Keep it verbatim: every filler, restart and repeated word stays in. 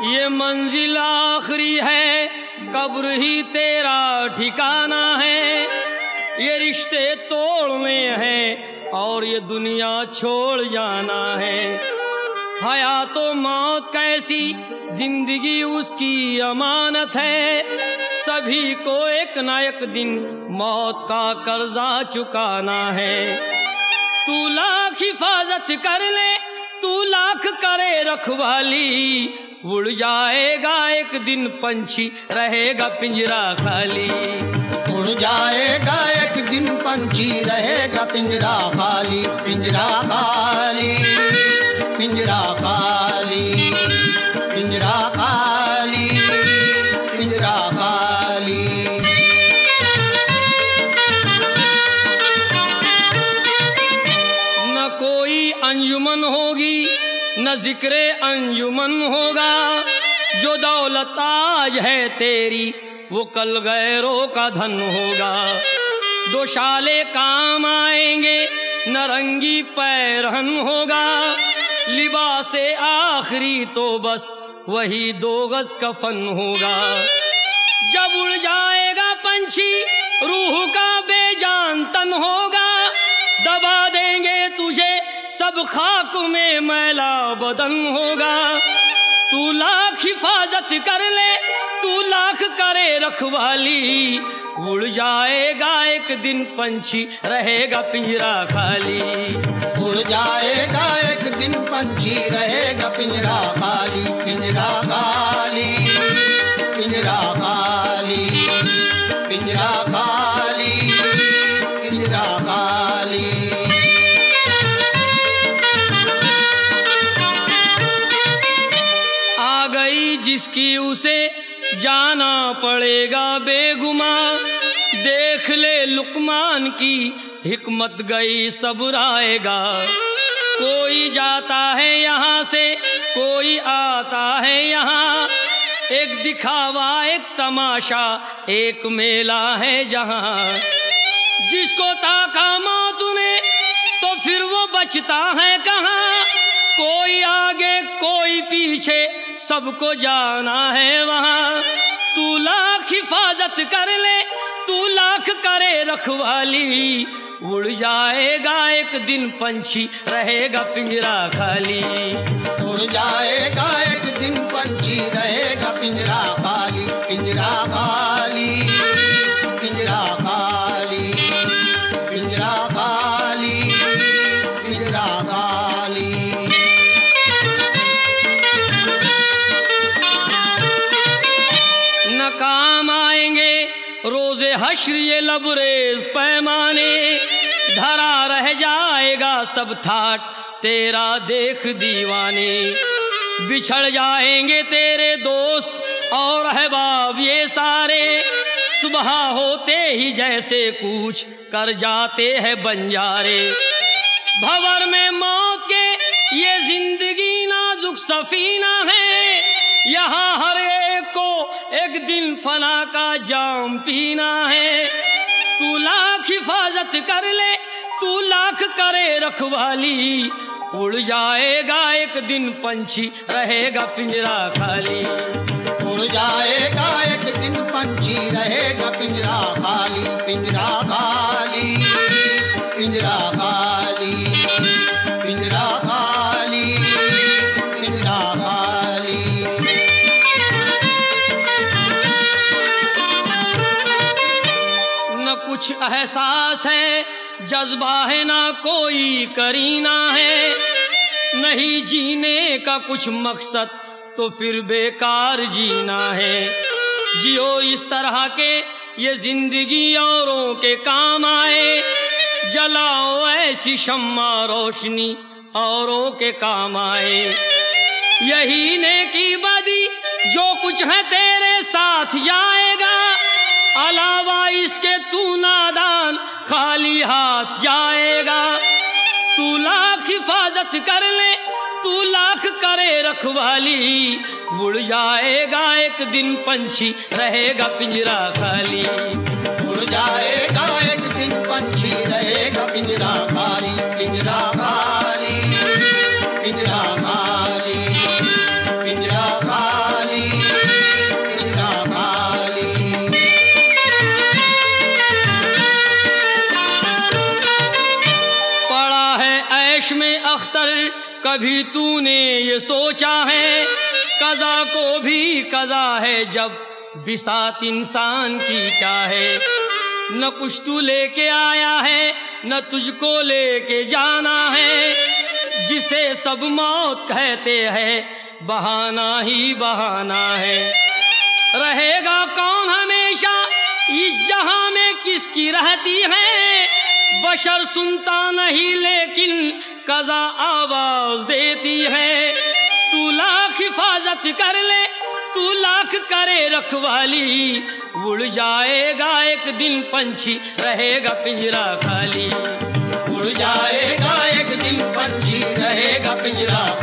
ये मंजिल आखिरी है, कब्र ही तेरा ठिकाना है। ये रिश्ते तोड़ने हैं और ये दुनिया छोड़ जाना है। हया तो मौत कैसी, जिंदगी उसकी अमानत है। सभी को एक न एक दिन मौत का कर्जा चुकाना है। तू लाख हिफाजत कर ले, तू लाख करे रखवाली, उड़ जाएगा एक दिन पंछी, रहेगा पिंजरा खाली। उड़ जाएगा एक दिन पंछी, रहेगा पिंजरा खाली। पिंजरा खाली, पिंजरा खाली, पिंजरा खाली, पिंजरा खाली। न कोई अंजुमन होगी, न जिक्रे अंजुमन होगा। जो दौलत आज है तेरी, वो कल गैरों का धन होगा। दो शाले काम आएंगे, नरंगी पैरहन होगा। लिबासे आखिरी तो बस वही दो गज कफन होगा। जब उड़ जाएगा पंछी, रूह का बेजान तन होगा। दबा देंगे तुझे सब खाक में मैला बदन होगा। तू लाख हिफाजत कर ले, तू लाख करे रखवाली, उड़ जाएगा एक दिन पंछी, रहेगा पिंजरा खाली। उड़ जाएगा एक दिन पंछी, रहेगा पिंजरा खाली। पिंजरा खाली, पिंजरा खाली, पिंजरा खाली, पिंजरा खाली। आ गई जिसकी उसे जाना पड़ेगा बेगुमा। देख ले लुकमान की हिकमत गई सब्र आएगा। कोई जाता है यहाँ से, कोई आता है यहाँ। एक दिखावा एक तमाशा, एक मेला है जहाँ। जिसको ताका मौत ने तो फिर वो बचता है कहाँ। कोई आगे कोई पीछे, सबको जाना है वहाँ। तू लाख हिफाजत कर ले, तू लाख करे रखवाली, उड़ जाएगा एक दिन पंछी, रहेगा पिंजरा खाली। उड़ जाएगा एक दिन पंछी, रहेगा पिंजरा खाली। पिंजरा खाली, पिंजरा खाली, पिंजरा खाली, पिंजरा खाली। न काम आएंगे रोजे हश्र ये लबरेज पैमाने। धरा रह जाएगा सब थाट तेरा देख दीवाने। बिछड़ जाएंगे तेरे दोस्त और अहबाब ये सारे। सुबह होते ही जैसे कूच कर जाते हैं बंजारे। भंवर में मौत के ये जिंदगी नाजुक सफीना है। यहाँ हर एक को एक दिन फना का जाम पीना है। तू लाख हिफाजत कर ले, तू लाख करे रखवाली, उड़ जाएगा एक दिन पंछी, रहेगा पिंजरा खाली। उड़ जाएगा एक दिन पंछी, रहेगा पिंजरा खाली। पिंजरा खाली, पिंजरा खाली, पिंजरा खाली, पिंजरा खाली। न कुछ एहसास है, जज्बा है, ना कोई करीना है। नहीं जीने का कुछ मकसद तो फिर बेकार जीना है। जियो इस तरह के ये जिंदगी औरों के काम आए। जलाओ ऐसी शम्मा रोशनी औरों के काम आए। यही नेकी बदी जो कुछ है तेरे साथ जाएगा। अलावा इसके तू नादान खाली हाथ जाएगा। तू लाख हिफाजत कर ले, तू लाख करे रखवाली, उड़ जाएगा एक दिन पंछी, रहेगा पिंजरा खाली। उड़ जाएगा एक दिन पंछी, रहेगा पिंजरा खाली। पिंजरा खाली, पिंजरा खाली, पिंजरा खाली। कभी तूने ये सोचा है कज़ा को भी कज़ा है जब बिसात इंसान की क्या है। न कुछ तू लेके आया है न तुझको लेके जाना है, जिसे सब मौत कहते हैं बहाना ही बहाना है। रहेगा कौन हमेशा इस जहां में किसकी रहती है, बशर सुनता नहीं लेकिन कज़ा आवाज देती है। तू लाख हिफाजत कर ले तू लाख करे रखवाली, उड़ जाएगा एक दिन पंछी रहेगा पिंजरा खाली। उड़ जाएगा एक दिन पंछी रहेगा पिंजरा